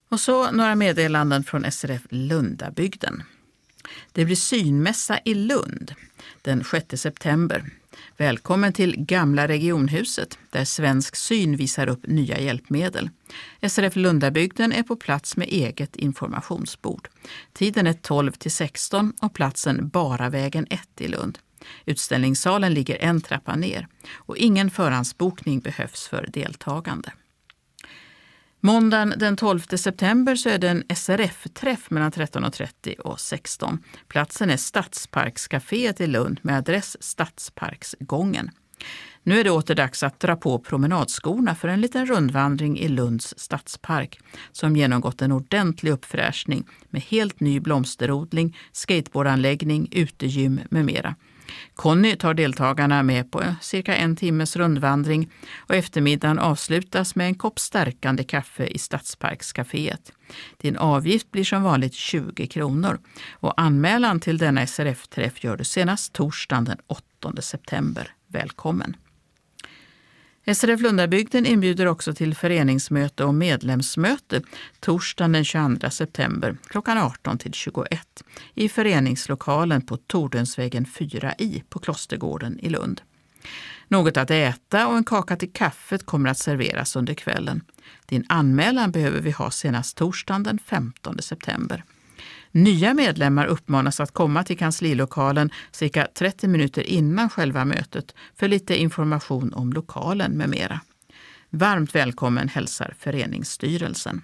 Och så några meddelanden från SRF Lundabygden. Det blir synmässa i Lund den 6 september. Välkommen till Gamla regionhuset där Svensk Syn visar upp nya hjälpmedel. SRF Lundabygden är på plats med eget informationsbord. Tiden är 12-16 och platsen Baravägen 1 i Lund. Utställningssalen ligger en trappa ner och ingen förhandsbokning behövs för deltagande. Måndagen den 12 september så är det en SRF-träff mellan 13.30 och 16. Platsen är Stadsparkscaféet i Lund med adress Stadsparksgången. Nu är det åter dags att dra på promenadskorna för en liten rundvandring i Lunds stadspark som genomgått en ordentlig uppfräschning med helt ny blomsterodling, skateboardanläggning, utegym med mera. Conny tar deltagarna med på cirka 1 timmes rundvandring och eftermiddagen avslutas med en kopp stärkande kaffe i Stadsparkscaféet. Din avgift blir som vanligt 20 kronor och anmälan till denna SRF-träff gör du senast torsdagen den 8 september. Välkommen! SRF Lundabygden inbjuder också till föreningsmöte och medlemsmöte torsdagen den 22 september klockan 18-21 i föreningslokalen på Tordensvägen 4i på Klostergården i Lund. Något att äta och en kaka till kaffet kommer att serveras under kvällen. Din anmälan behöver vi ha senast torsdagen den 15 september. Nya medlemmar uppmanas att komma till kanslilokalen cirka 30 minuter innan själva mötet för lite information om lokalen med mera. Varmt välkommen hälsar föreningsstyrelsen.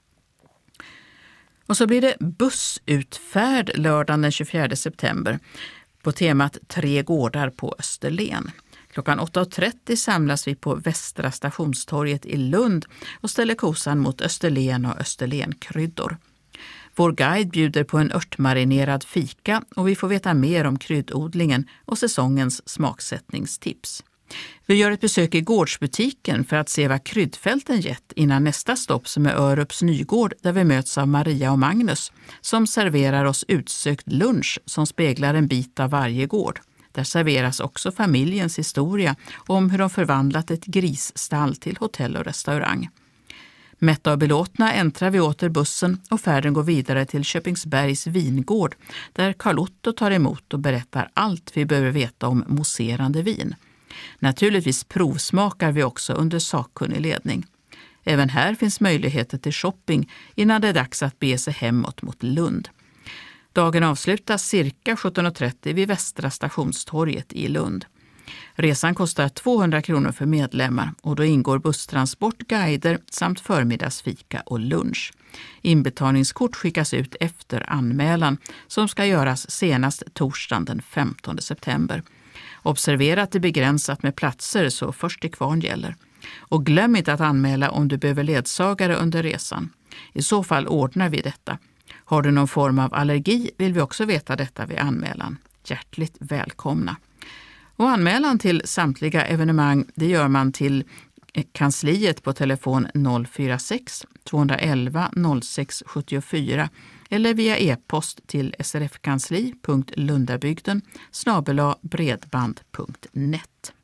Och så blir det bussutfärd lördagen den 24 september på temat 3 gårdar på Österlen. Klockan 8.30 samlas vi på Västra stationstorget i Lund och ställer kosan mot Österlen och Österlenkryddor. Vår guide bjuder på en örtmarinerad fika och vi får veta mer om kryddodlingen och säsongens smaksättningstips. Vi gör ett besök i gårdsbutiken för att se vad kryddfälten gett innan nästa stopp som är Örups Nygård där vi möts av Maria och Magnus som serverar oss utsökt lunch som speglar en bit av varje gård. Där serveras också familjens historia om hur de förvandlat ett grisstall till hotell och restaurang. Mätta och belåtna äntrar vi åter bussen och färden går vidare till Köpingsbergs vingård där Carl Otto tar emot och berättar allt vi behöver veta om mousserande vin. Naturligtvis provsmakar vi också under sakkunnig ledning. Även här finns möjligheter till shopping innan det är dags att bege sig hemåt mot Lund. Dagen avslutas cirka 17.30 vid Västra stationstorget i Lund. Resan kostar 200 kronor för medlemmar och då ingår busstransport, guider samt förmiddagsfika och lunch. Inbetalningskort skickas ut efter anmälan som ska göras senast torsdagen den 15 september. Observera att det är begränsat med platser så först till kvarn gäller. Och glöm inte att anmäla om du behöver ledsagare under resan. I så fall ordnar vi detta. Har du någon form av allergi vill vi också veta detta vid anmälan. Hjärtligt välkomna! Och anmälan till samtliga evenemang det gör man till kansliet på telefon 046 211 06 74 eller via e-post till srfkansli.lundabygden @bredband.net.